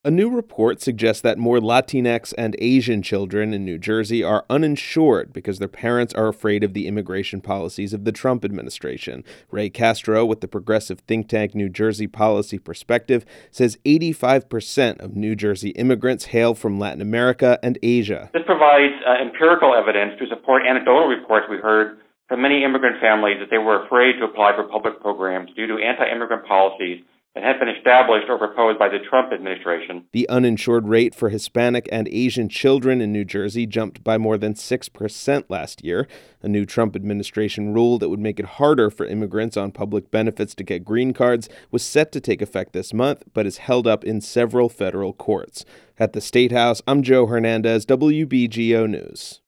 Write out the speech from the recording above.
A new report suggests that more Latinx and Asian children in New Jersey are uninsured because their parents are afraid of the immigration policies of the Trump administration. Ray Castro, with the progressive think tank New Jersey Policy Perspective, says 85% of New Jersey immigrants hail from Latin America and Asia. This provides empirical evidence to support anecdotal reports we heard from many immigrant families that they were afraid to apply for public programs due to anti-immigrant policies that had been established or proposed by the Trump administration. The uninsured rate for Hispanic and Asian children in New Jersey jumped by more than 6% last year. A new Trump administration rule that would make it harder for immigrants on public benefits to get green cards was set to take effect this month, but is held up in several federal courts. At the State House, I'm Joe Hernandez, WBGO News.